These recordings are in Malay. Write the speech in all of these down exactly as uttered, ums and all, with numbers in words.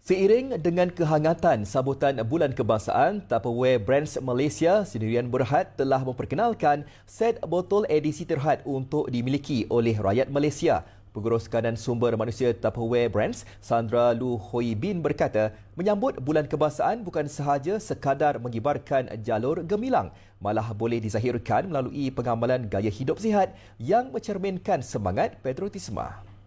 Seiring dengan kehangatan sambutan Bulan Kebangsaan, Tupperware Brands Malaysia Sendirian Berhad telah memperkenalkan set botol edisi terhad untuk dimiliki oleh rakyat Malaysia. Pengurus Kanan Sumber Manusia Tupperware Brands, Sandra Lu Hoi Bin berkata, menyambut Bulan Kebangsaan bukan sahaja sekadar mengibarkan jalur gemilang, malah boleh dizahirkan melalui pengamalan gaya hidup sihat yang mencerminkan semangat patriotisme.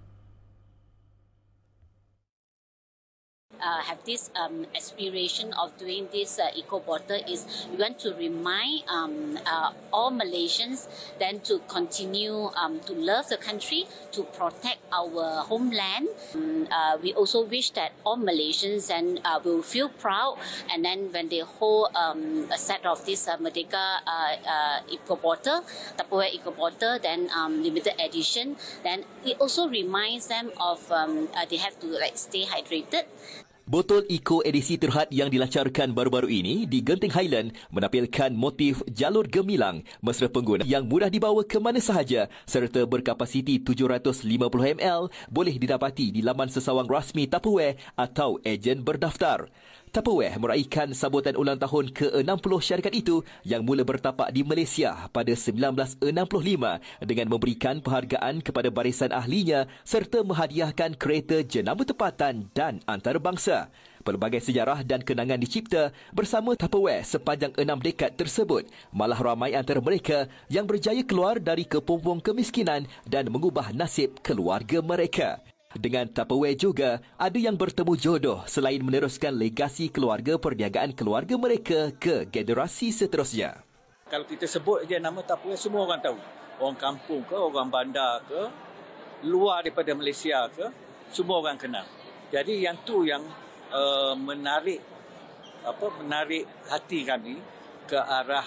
Uh, have this um, aspiration of doing this uh, eco bottle is we want to remind um, uh, all Malaysians then to continue um, to love the country, to protect our homeland. Um, uh, we also wish that all Malaysians and uh, will feel proud, and then when they hold um, a set of this uh, Merdeka uh, uh, eco bottle, Tupperware eco bottle, then um, limited edition, then it also reminds them of um, uh, they have to like stay hydrated. Botol Eco edisi terhad yang dilancarkan baru-baru ini di Genting Highland menampilkan motif jalur gemilang mesra pengguna yang mudah dibawa ke mana sahaja serta berkapasiti tujuh ratus lima puluh mililiter boleh didapati di laman sesawang rasmi Tupperware atau ejen berdaftar. Tupperware meraihkan sambutan ulang tahun ke enam puluh syarikat itu yang mula bertapak di Malaysia pada seribu sembilan ratus enam puluh lima dengan memberikan penghargaan kepada barisan ahlinya serta menghadiahkan kereta jenama tempatan dan antarabangsa. Pelbagai sejarah dan kenangan dicipta bersama Tupperware sepanjang enam dekad tersebut. Malah ramai antara mereka yang berjaya keluar dari kepompong kemiskinan dan mengubah nasib keluarga mereka. Dengan Tupperware juga, ada yang bertemu jodoh selain meneruskan legasi keluarga perniagaan keluarga mereka ke generasi seterusnya. Kalau kita sebut je nama Tupperware, semua orang tahu. Orang kampung ke, orang bandar ke, luar daripada Malaysia ke, semua orang kenal. Jadi yang tu yang uh, menarik apa menarik hati kami ke arah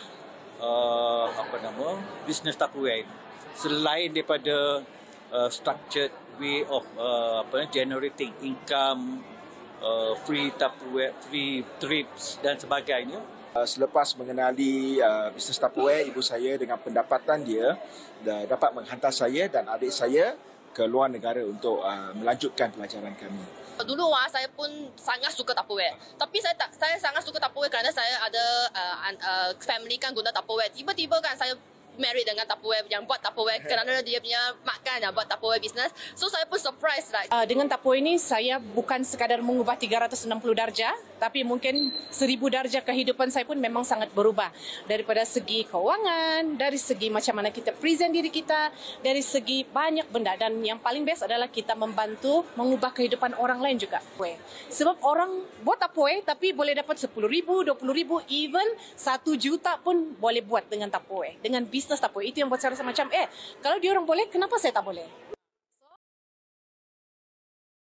uh, apa nama bisnes Tupperware. Selain daripada uh, structured way of uh, apa generating income, uh, free Tupperware, free trips dan sebagainya. Uh, selepas mengenali uh, bisnes Tupperware, ibu saya dengan pendapatan dia uh, dapat menghantar saya dan adik saya ke luar negara untuk uh, melanjutkan pelajaran kami. Dulu ah saya pun sangat suka Tupperware. Tapi saya tak saya sangat suka Tupperware kerana saya ada uh, uh, family kan guna Tupperware. Tiba-tiba kan saya married dengan Tupperware yang buat Tupperware kerana dia punya mak kan yang buat Tupperware business. So saya pun surprise lah. Uh, dengan Tupperware ini saya bukan sekadar mengubah tiga ratus enam puluh darjah, tapi mungkin seribu darjah kehidupan saya pun memang sangat berubah. Daripada segi keuangan, dari segi macam mana kita present diri kita, dari segi banyak benda, dan yang paling best adalah kita membantu mengubah kehidupan orang lain juga. Sebab orang buat Tupperware tapi boleh dapat sepuluh ribu, dua puluh ribu, even satu juta pun boleh buat dengan Tupperware. Dengan bisnes Tupperware. Itu yang buat saya rasa macam, eh, kalau dia orang boleh, kenapa saya tak boleh?